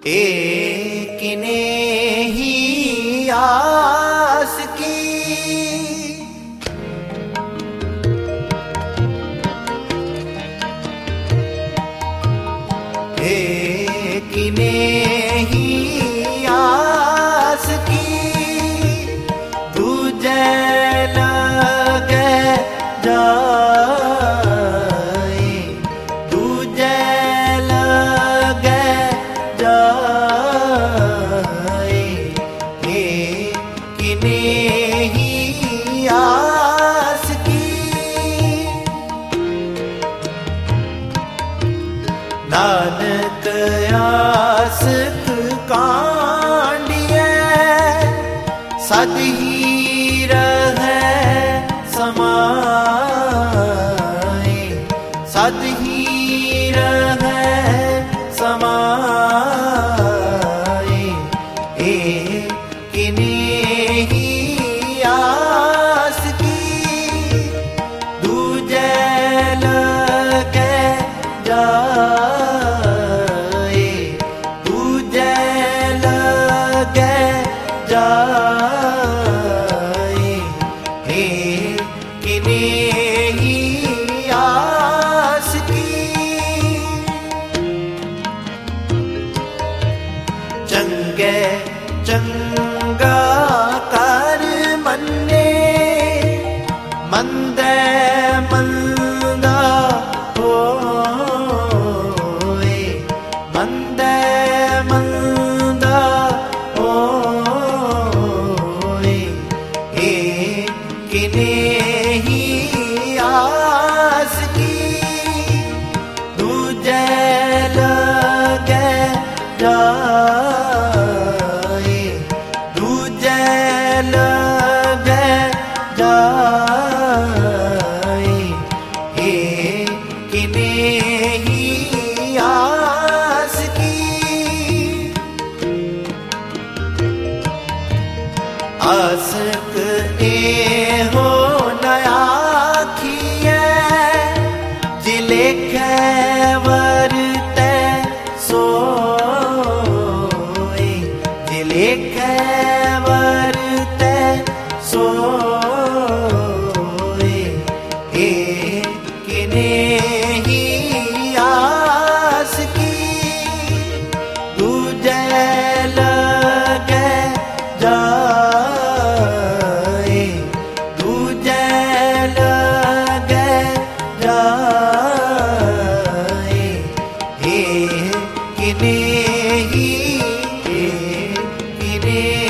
एक ने ही आस की, एक ने ही आस की, दूजे लगे जाए, दूजे लगे जाए, एक ने ही आस की। नानक आसक कांडिए सद ही रहे समाए, सद ही रहे समाए, एक ने ही आस की, दूजे लगे जाए, दूजे लगे जाए, एक ने ही आस की। चंगे चंगा कर मन्ने, मंदे मंदा होए, मंदे मंदा होए, एक ने ही आस की, दूजे लगे जाए, दूजे लगे जाए, एक ने ही आस की। आसक ए हो नया खिए, जिले वरते सोए, जिले वरते सोए, एक ने ही आस की, दूजे लगे जाए, दूजे लगे जाए, एक ने ही, एक ने